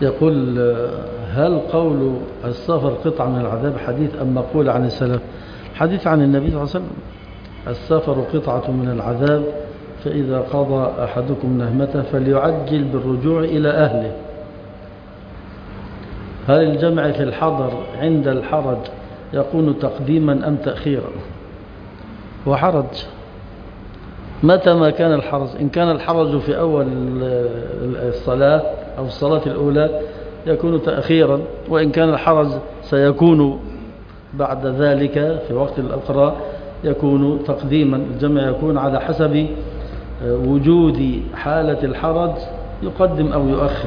يقول هل قول السفر قطعة من العذاب حديث أم مقول عن السلف؟ حديث عن النبي صلى الله عليه وسلم. السفر قطعة من العذاب، فإذا قضى أحدكم نهمته فليعجل بالرجوع إلى أهله. هل الجمع في الحضر عند الحرج يكون تقديما أم تأخيرا؟ وحرج متى ما كان الحرج. إن كان الحرج في أول الصلاة أو الصلاة الأولى يكون تأخيرا، وإن كان الحرج سيكون بعد ذلك في وقت الأخرى يكون تقديما. الجمع يكون على حسب وجود حالة الحرج، يقدم أو يؤخر.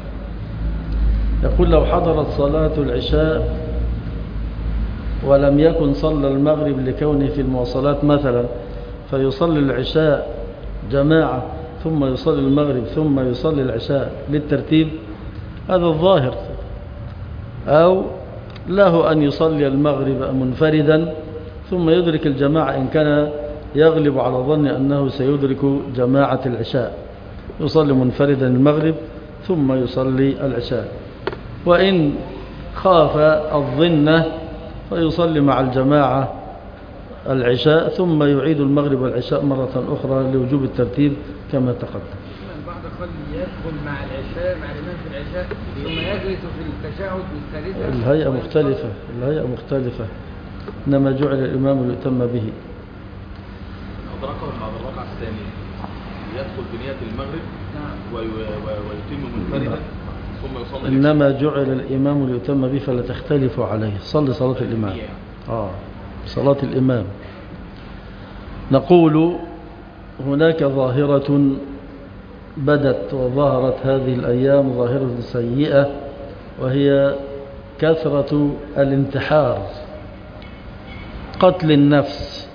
يقول لو حضرت صلاة العشاء ولم يكن صلى المغرب لكونه في المواصلات مثلا، فيصلي العشاء جماعة ثم يصلي المغرب ثم يصلي العشاء للترتيب، هذا الظاهر. أو له أن يصلي المغرب منفردا ثم يدرك الجماعة إن كان يغلب على ظن أنه سيدرك جماعة العشاء، يصلي منفردا المغرب ثم يصلي العشاء. وإن خاف الظنة فيصلي مع الجماعة العشاء ثم يعيد المغرب والعشاء مرة أخرى لوجوب الترتيب كما تقدم. بعد قال يدخل مع العشاء مع الإمام في العشاء ثم يجلس في التشهد والثالثة. الهيئة مختلفة، إنما جعل الإمام ليؤتم به. أدركه بعد الركعة الثانية يدخل بنية المغرب ويتم منفردا ثم يصلي. إنما جعل الإمام ليؤتم به فلا تختلفوا عليه. صلي صلاة الإمام. صلاة الإمام. نقول هناك ظاهرة بدت وظهرت هذه الأيام، ظاهرة سيئة، وهي كثرة الانتحار، قتل النفس.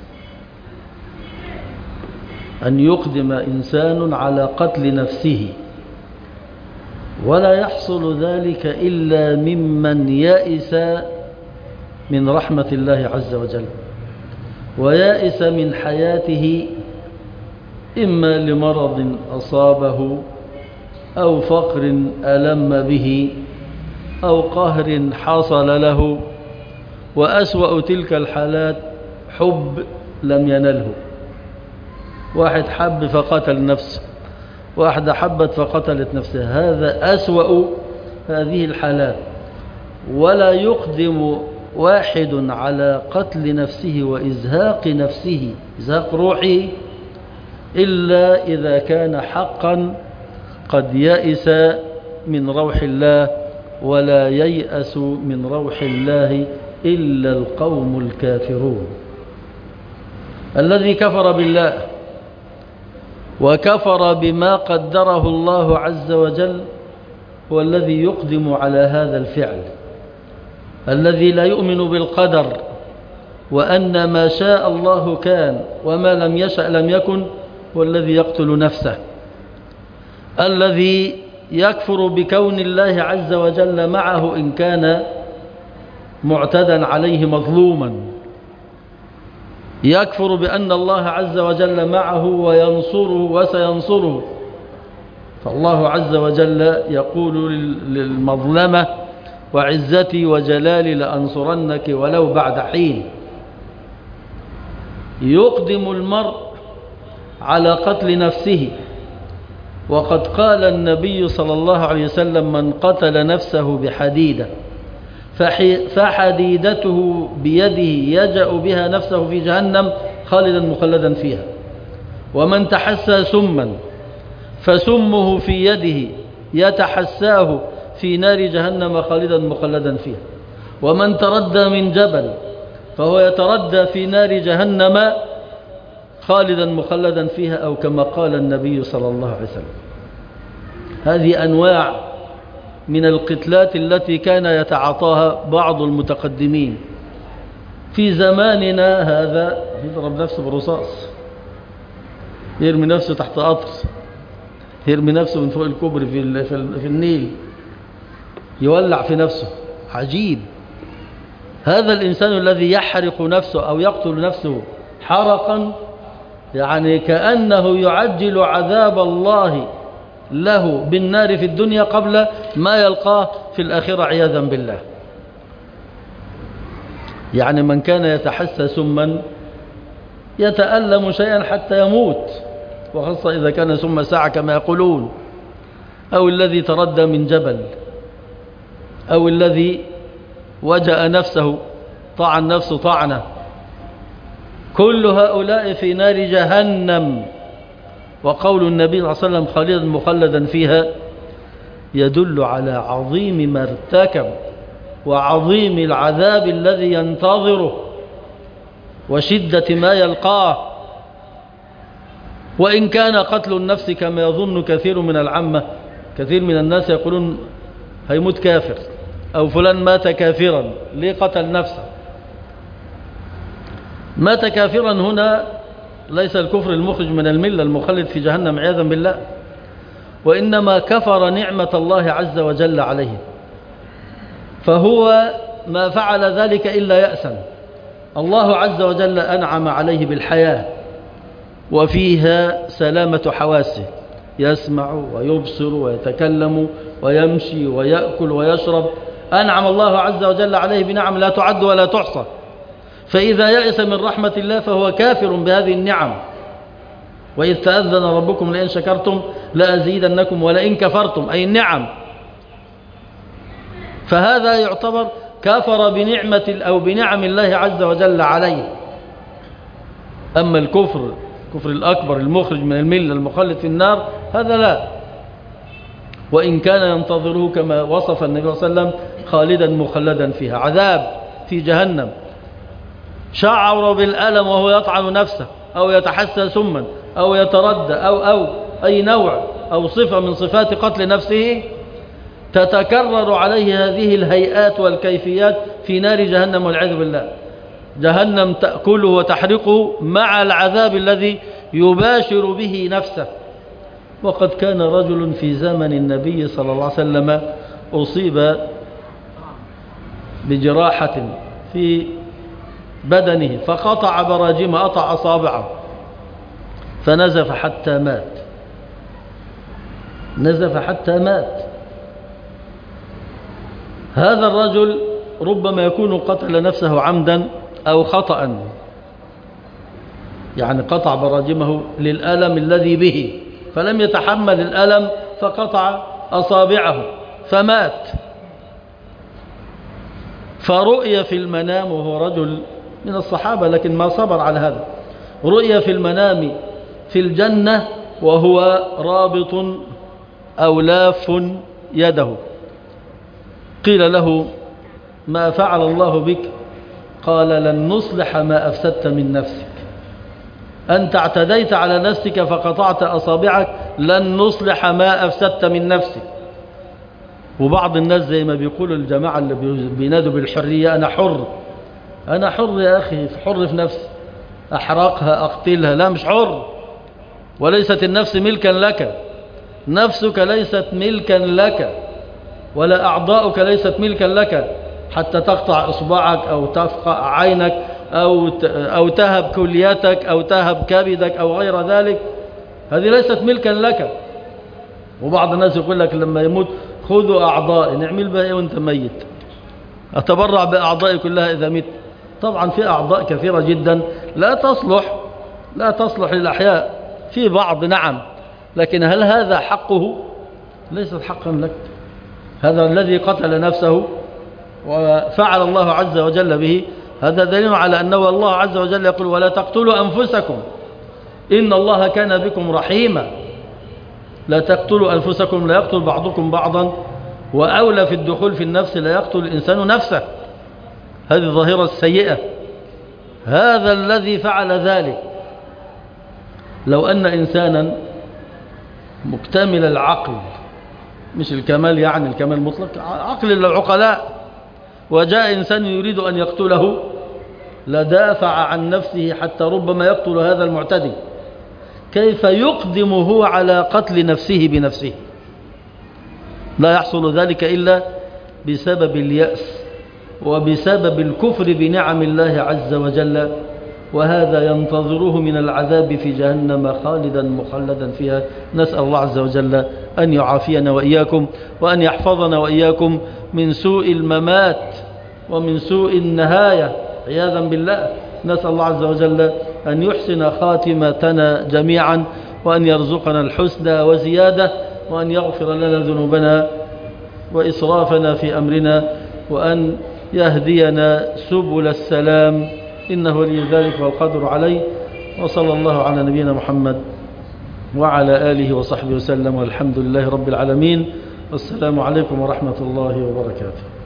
أن يقدم إنسان على قتل نفسه، ولا يحصل ذلك إلا ممن يئس من رحمة الله عز وجل، ويائس من حياته، إما لمرض أصابه أو فقر ألم به أو قهر حصل له. وأسوأ تلك الحالات حب لم ينله. واحد حب فقتل نفسه، واحدة حبت فقتلت نفسها، هذا أسوأ هذه الحالات. ولا يقدم واحد على قتل نفسه وإزهاق نفسه، إزهاق روحه، إلا إذا كان حقا قد يئس من روح الله. ولا ييأس من روح الله إلا القوم الكافرون. الذي كفر بالله وكفر بما قدره الله عز وجل هو الذي يقدم على هذا الفعل. الذي لا يؤمن بالقدر وأن ما شاء الله كان وما لم يشأ لم يكن هو الذي يقتل نفسه. الذي يكفر بكون الله عز وجل معه إن كان معتدا عليه مظلوما، يكفر بأن الله عز وجل معه وينصره وسينصره. فالله عز وجل يقول للمظلمة: وعزتي وجلالي لأنصرنك ولو بعد حين. يقدم المرء على قتل نفسه. وقد قال النبي صلى الله عليه وسلم: من قتل نفسه بحديدة فحديدته بيده يجأ بها نفسه في جهنم خالدا مخلدا فيها. ومن تحسى سما فسمه في يده يتحساه في نار جهنم خالدا مخلدا فيها. ومن تردى من جبل فهو يتردى في نار جهنم خالدا مخلدا فيها، أو كما قال النبي صلى الله عليه وسلم. هذه أنواع من القتلات التي كان يتعاطاها بعض المتقدمين. في زماننا هذا يضرب نفسه بالرصاص، يرمي نفسه تحت قطر، يرمي نفسه من فوق الكوبري في النيل، يولع في نفسه. عجيب. هذا الإنسان الذي يحرق نفسه أو يقتل نفسه حرقا، يعني كأنه يعجل عذاب الله له بالنار في الدنيا قبل ما يلقاه في الآخرة عياذا بالله. يعني من كان يتحسى سما يتألم شيئا حتى يموت، وخاصة إذا كان سم ساعة كما يقولون، أو الذي تردى من جبل، أو الذي وجأ نفسه طعن نفسه طعنة، كل هؤلاء في نار جهنم. وقول النبي صلى الله عليه وسلم خالدا مخلدا فيها يدل على عظيم ما ارتكب وعظيم العذاب الذي ينتظره وشدة ما يلقاه. وإن كان قتل النفس كما يظن كثير من العامة، كثير من الناس يقولون هيموت كافر أو فلان مات كافرا، ليه قتل نفسه؟ مات كافرا هنا ليس الكفر المخرج من الملة المخلد في جهنم عياذا بالله، وإنما كفر نعمة الله عز وجل عليه، فهو ما فعل ذلك إلا يأسا. الله عز وجل أنعم عليه بالحياة وفيها سلامة حواسه، يسمع ويبصر ويتكلم ويمشي ويأكل ويشرب، أنعم الله عز وجل عليه بنعم لا تعد ولا تحصى. فإذا يأس من رحمة الله فهو كافر بهذه النعم. وإذ تأذن ربكم لئن شكرتم لأزيدنكم ولئن كفرتم، أي النعم. فهذا يعتبر كفر بنعمة أو بنعم الله عز وجل عليه. أما الكفر الأكبر المخرج من الملة المخلد في النار هذا لا، وإن كان ينتظره كما وصف النبي صلى الله عليه وسلم خالدا مخلدا فيها، عذاب في جهنم. شعر بالألم وهو يطعن نفسه أو يتحسى سما أو يتردى أو أي نوع أو صفة من صفات قتل نفسه تتكرر عليه هذه الهيئات والكيفيات في نار جهنم والعياذ بالله. جهنم تأكله وتحرقه مع العذاب الذي يباشر به نفسه. وقد كان رجل في زمن النبي صلى الله عليه وسلم أصيب بجراحة في بدنه فقطع براجمه، قطع أصابعه فنزف حتى مات، نزف حتى مات. هذا الرجل ربما يكون قتل نفسه عمدا أو خطأ، يعني قطع براجمه للألم الذي به فلم يتحمل الألم فقطع أصابعه فمات. فرؤي في المنام، وهو رجل من الصحابة لكن ما صبر على هذا، رؤي في المنام في الجنة وهو رابط أو لاف يده. قيل له ما فعل الله بك؟ قال لن نصلح ما أفسدت من نفسك، أنت اعتديت على نفسك فقطعت أصابعك، لن نصلح ما أفسدت من نفسك. وبعض الناس زي ما بيقولوا الجماعة اللي بينادوا بالحرية، أنا حر، أنا حر يا أخي، حر في نفسي، أحرقها أقتلها، لا مش حر. وليست النفس ملكا لك، نفسك ليست ملكا لك، ولا أعضاؤك ليست ملكا لك حتى تقطع إصبعك أو تفقع عينك أو تهب كليتك أو تهب كبدك أو غير ذلك، هذه ليست ملكا لك. وبعض الناس يقول لك لما يموت خذوا أعضائي، نعمل بها إيه وأنت ميت؟ أتبرع بأعضائي كلها إذا مت؟ طبعا في أعضاء كثيرة جدا لا تصلح للأحياء، في بعض نعم، لكن هل هذا حقه؟ ليست حقا لك. هذا الذي قتل نفسه وفعل الله عز وجل به، هذا دليل على أنه الله عز وجل يقول ولا تقتلوا أنفسكم إن الله كان بكم رحيما. لا تقتلوا أنفسكم، لا يقتل بعضكم بعضا، وأولى في الدخول في النفس لا يقتل الإنسان نفسه، هذه الظاهرة السيئة. هذا الذي فعل ذلك لو أن إنسانا مكتمل العقل، مش الكمال يعني الكمال مطلق، عقل العقلاء، وجاء إنسان يريد أن يقتله لدافع عن نفسه حتى ربما يقتل هذا المعتدي، كيف يقدم هو على قتل نفسه بنفسه؟ لا يحصل ذلك إلا بسبب اليأس وبسبب الكفر بنعم الله عز وجل، وهذا ينتظره من العذاب في جهنم خالدا مخلدا فيها. نسأل الله عز وجل أن يعافينا وإياكم، وأن يحفظنا وإياكم من سوء الممات ومن سوء النهاية عياذا بالله. نسأل الله عز وجل أن يحسن خاتمتنا جميعا، وأن يرزقنا الحسنى وزيادة، وأن يغفر لنا ذنوبنا وإسرافنا في أمرنا، وأن يهدينا سبل السلام، إنه ولي ذلك والقدر عليه. وصلى الله على نبينا محمد وعلى آله وصحبه وسلم، والحمد لله رب العالمين. والسلام عليكم ورحمة الله وبركاته.